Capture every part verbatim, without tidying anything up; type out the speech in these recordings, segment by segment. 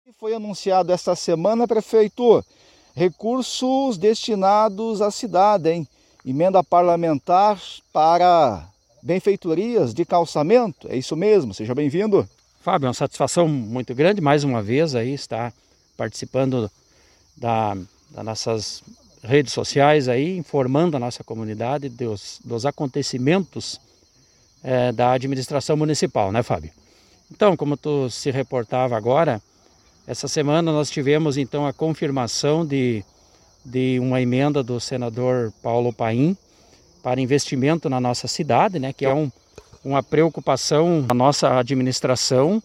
Foi anunciado esta semana, prefeito, recursos destinados à cidade, hein? Emenda parlamentar para benfeitorias de calçamento, é isso mesmo, seja bem-vindo. Fábio, é uma satisfação muito grande, mais uma vez, aí estar participando da, das nossas redes sociais, aí, informando a nossa comunidade dos, dos acontecimentos é, da administração municipal, né, Fábio? Então, como tu se reportava agora, essa semana nós tivemos então a confirmação de, de uma emenda do senador Paulo Paim para investimento na nossa cidade, né, que é um, uma preocupação da nossa administração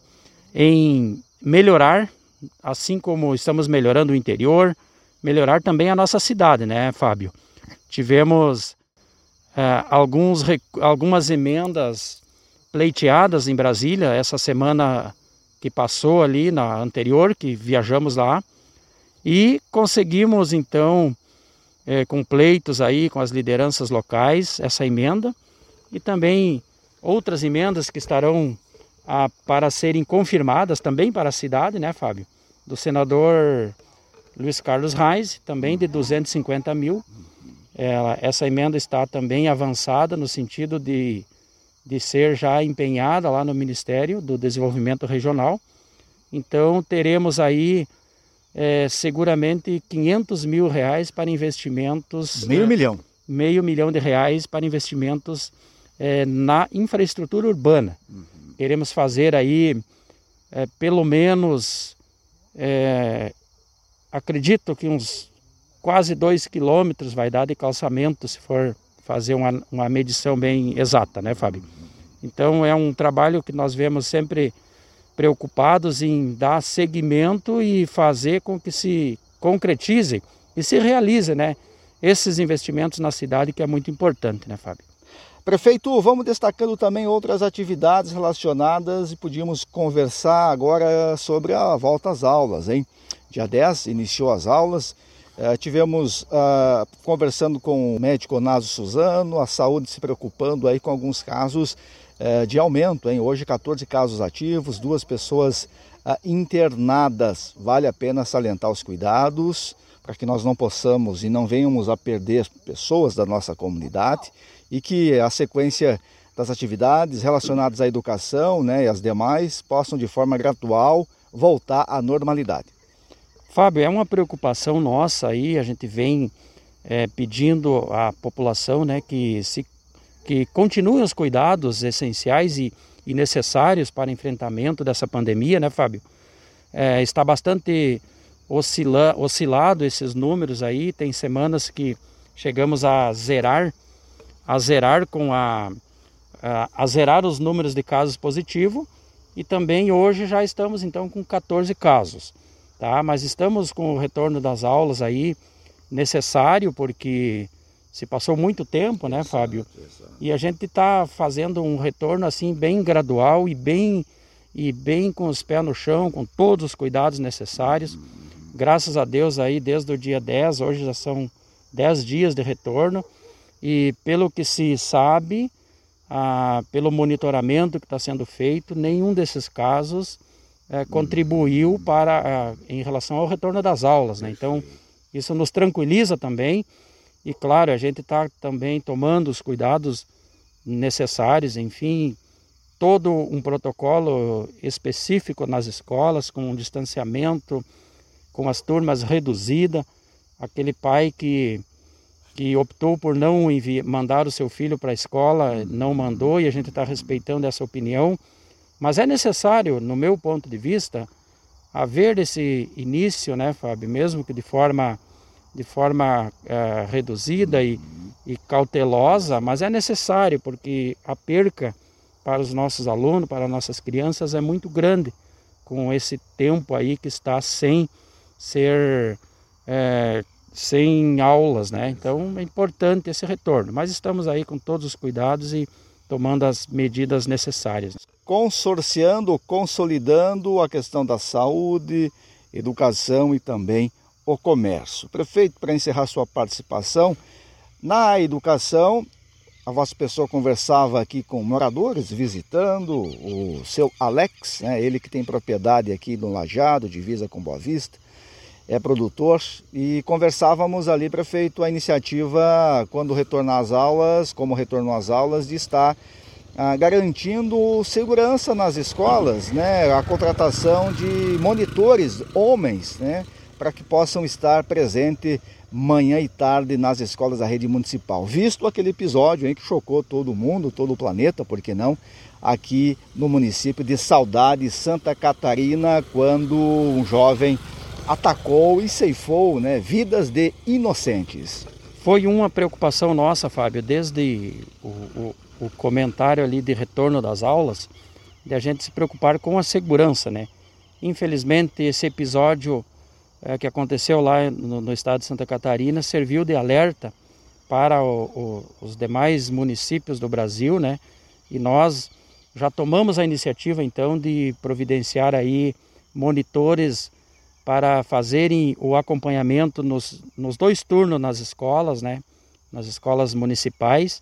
em melhorar, assim como estamos melhorando o interior, melhorar também a nossa cidade, né, Fábio? Tivemos é, alguns, algumas emendas pleiteadas em Brasília essa semana que passou ali na anterior, que viajamos lá, e conseguimos então, é, com pleitos aí, com as lideranças locais, essa emenda, e também outras emendas que estarão a, para serem confirmadas também para a cidade, né, Fábio? Do senador Luiz Carlos Reis, também de duzentos e cinquenta mil. Ela, essa emenda está também avançada no sentido de de ser já empenhada lá no Ministério do Desenvolvimento Regional. Então teremos aí é, seguramente quinhentos mil reais para investimentos... Meio é, milhão. Meio milhão de reais para investimentos é, na infraestrutura urbana. Uhum. Queremos fazer aí é, pelo menos, é, acredito que uns quase dois quilômetros vai dar de calçamento, se for fazer uma, uma medição bem exata, né, Fábio? Então é um trabalho que nós vemos sempre preocupados em dar seguimento e fazer com que se concretize e se realize, né, esses investimentos na cidade, que é muito importante, né, Fábio? Prefeito, vamos destacando também outras atividades relacionadas e podíamos conversar agora sobre a volta às aulas, hein? Dia dez iniciou as aulas. Uh, tivemos uh, conversando com o médico Naso Suzano, a saúde se preocupando aí com alguns casos uh, de aumento, hein? Hoje quatorze casos ativos, duas pessoas uh, internadas. Vale a pena salientar os cuidados para que nós não possamos e não venhamos a perder pessoas da nossa comunidade e que a sequência das atividades relacionadas à educação, né, e as demais possam de forma gradual voltar à normalidade. Fábio, é uma preocupação nossa aí, a gente vem é, pedindo à população, né, que, se, que continue os cuidados essenciais e, e necessários para enfrentamento dessa pandemia, né, Fábio? É, está bastante oscila, oscilado esses números aí, tem semanas que chegamos a zerar, a zerar com a, a, a zerar os números de casos positivos, e também hoje já estamos então com quatorze casos. Tá, mas estamos com o retorno das aulas aí necessário, porque se passou muito tempo, né, Fábio? E a gente está fazendo um retorno assim bem gradual e bem, e bem com os pés no chão, com todos os cuidados necessários. Graças a Deus aí desde o dia dez, hoje já são dez dias de retorno, e pelo que se sabe, ah, pelo monitoramento que está sendo feito, nenhum desses casos É, contribuiu para, uh, em relação ao retorno das aulas, né? Então, isso nos tranquiliza também, e claro, a gente está também tomando os cuidados necessários, enfim, todo um protocolo específico nas escolas, com um distanciamento, com as turmas reduzidas. Aquele pai que, que optou por não enviar, mandar o seu filho para a escola, não mandou, e a gente está respeitando essa opinião. Mas é necessário, no meu ponto de vista, haver esse início, né, Fábio, mesmo que de forma, de forma é, reduzida e, e cautelosa, mas é necessário, porque a perca para os nossos alunos, para as nossas crianças, é muito grande, com esse tempo aí que está sem ser, é, sem aulas, né? Então é importante esse retorno, mas estamos aí com todos os cuidados e tomando as medidas necessárias. Consorciando, consolidando a questão da saúde, educação e também o comércio. Prefeito, para encerrar sua participação, na educação, a vossa pessoa conversava aqui com moradores, visitando o seu Alex, né? Ele que tem propriedade aqui no Lajeado, divisa com Boa Vista, é produtor, e conversávamos ali, prefeito, a iniciativa, quando retornar às aulas, como retornou às aulas, de estar ah, garantindo segurança nas escolas, né? A contratação de monitores, homens, né? Para que possam estar presentes manhã e tarde nas escolas da rede municipal. Visto aquele episódio hein, que chocou todo mundo, todo o planeta, por que não, aqui no município de Saudade, Santa Catarina, quando um jovem atacou e ceifou, né, vidas de inocentes. Foi uma preocupação nossa, Fábio, desde o, o, o comentário ali de retorno das aulas, de a gente se preocupar com a segurança, né? Infelizmente, esse episódio É, que aconteceu lá no, no estado de Santa Catarina serviu de alerta para o, o, os demais municípios do Brasil, né? E nós já tomamos a iniciativa então de providenciar aí monitores para fazerem o acompanhamento nos, nos dois turnos nas escolas, né? Nas escolas municipais.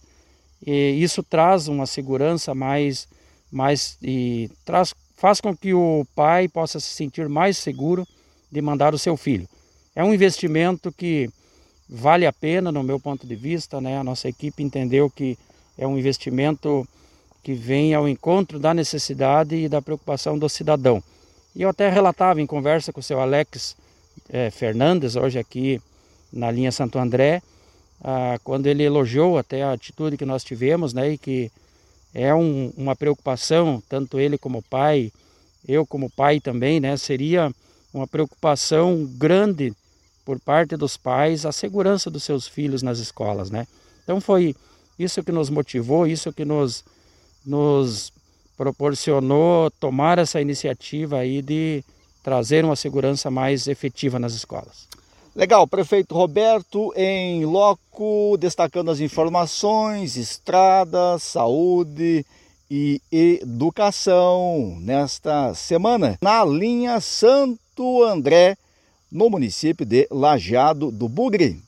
E isso traz uma segurança mais, mais e traz, faz com que o pai possa se sentir mais seguro de mandar o seu filho. É um investimento que vale a pena, no meu ponto de vista, né? A nossa equipe entendeu que é um investimento que vem ao encontro da necessidade e da preocupação do cidadão. E eu até relatava em conversa com o seu Alex eh, Fernandes, hoje aqui na linha Santo André, ah, quando ele elogiou até a atitude que nós tivemos, né? E que é um, uma preocupação, tanto ele como pai, eu como pai também, né? Seria uma preocupação grande por parte dos pais, a segurança dos seus filhos nas escolas, né? Então foi isso que nos motivou, isso que nos, nos proporcionou tomar essa iniciativa aí de trazer uma segurança mais efetiva nas escolas. Legal, prefeito Roberto em loco, destacando as informações, estrada, saúde e educação nesta semana, na linha Santo André, no município de Lajeado do Bugre.